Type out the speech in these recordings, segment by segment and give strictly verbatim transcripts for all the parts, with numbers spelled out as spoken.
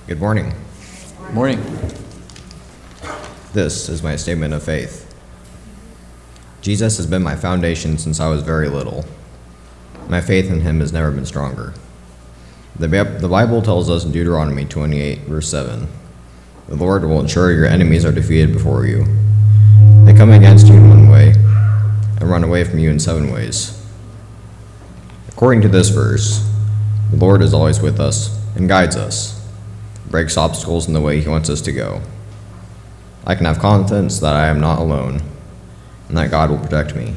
Good morning. Morning. This is my statement of faith. Jesus has been my foundation since I was very little. My faith in him has never been stronger. The, the Bible tells us in Deuteronomy twenty-eight, verse seven, "The Lord will ensure your enemies are defeated before you. They come against you in one way and run away from you in seven ways." According to this verse, the Lord is always with us and guides us, breaks obstacles in the way he wants us to go. I can have confidence that I am not alone and that God will protect me.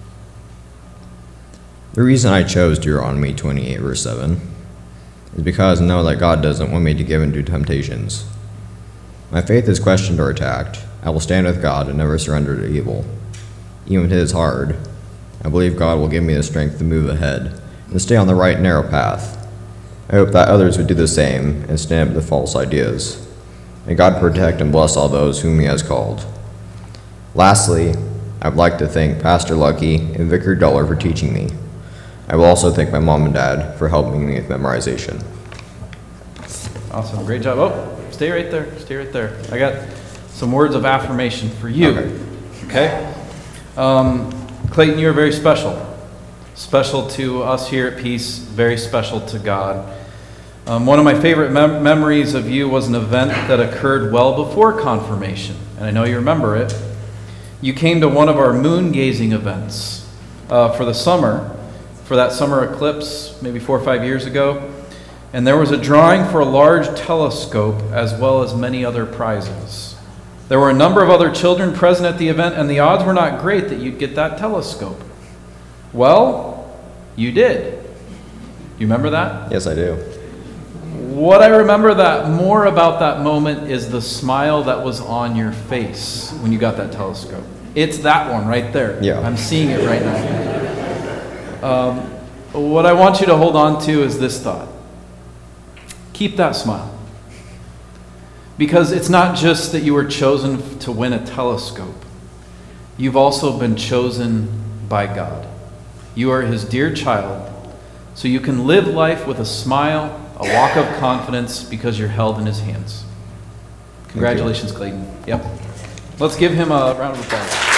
The reason I chose Deuteronomy twenty-eight, verse seven is because I know that God doesn't want me to give in to temptations. My faith is questioned or attacked. I will stand with God and never surrender to evil. Even if it is hard, I believe God will give me the strength to move ahead and stay on the right narrow path. I hope that others would do the same and stand up to false ideas. May God protect and bless all those whom he has called. Lastly, I would like to thank Pastor Lucky and Vicar Duller for teaching me. I will also thank my mom and dad for helping me with memorization. Awesome. Great job. Oh, stay right there. Stay right there. I got some words of affirmation for you. Okay. Okay? Um, Clayton, you're very special. Special to us here at Peace, very special to God. Um, one of my favorite mem- memories of you was an event that occurred well before confirmation, and I know you remember it. You came to one of our moon gazing events uh, for the summer, for that summer eclipse, maybe four or five years ago, and there was a drawing for a large telescope as well as many other prizes. There were a number of other children present at the event, and the odds were not great that you'd get that telescope. Well, you did. You remember that? Yes, I do. What I remember that more about that moment is the smile that was on your face when you got that telescope. It's that one right there. Yeah. I'm seeing it right now. Um, what I want you to hold on to is this thought. Keep that smile. Because it's not just that you were chosen to win a telescope. You've also been chosen by God. You are his dear child, so you can live life with a smile, a walk of confidence, because you're held in his hands. Congratulations, Clayton. Yep. Let's give him a round of applause.